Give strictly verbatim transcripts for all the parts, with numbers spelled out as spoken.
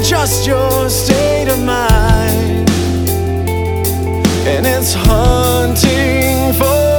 just your state of mind, and it's hunting for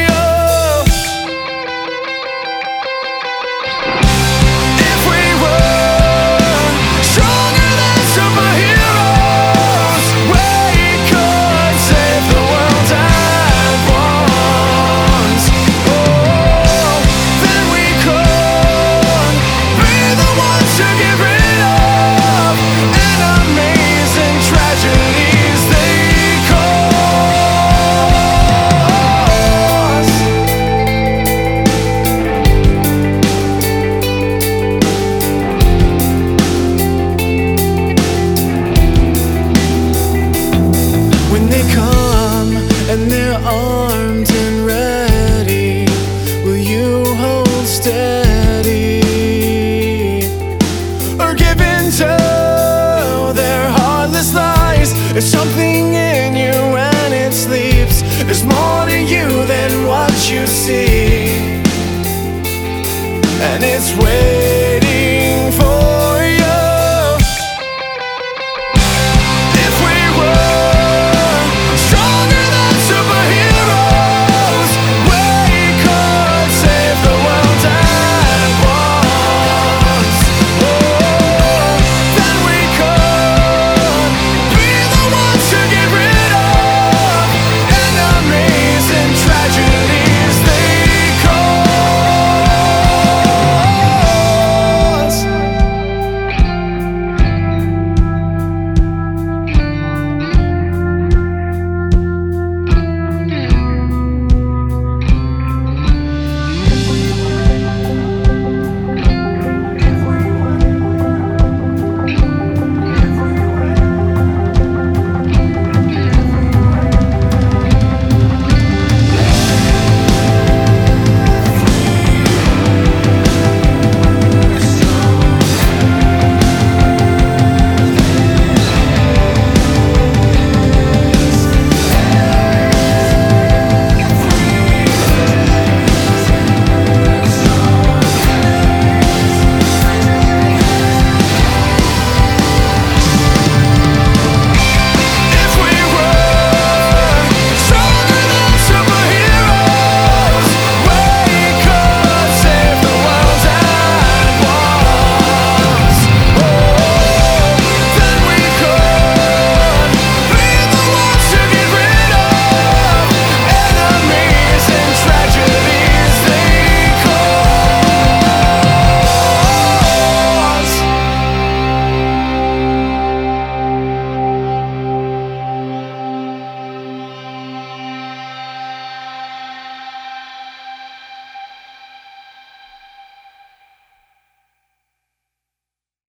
and they're armed and ready. Will you hold steady or give in to their heartless lies? There's something in you and it sleeps. There's more to you than what you see, and it's way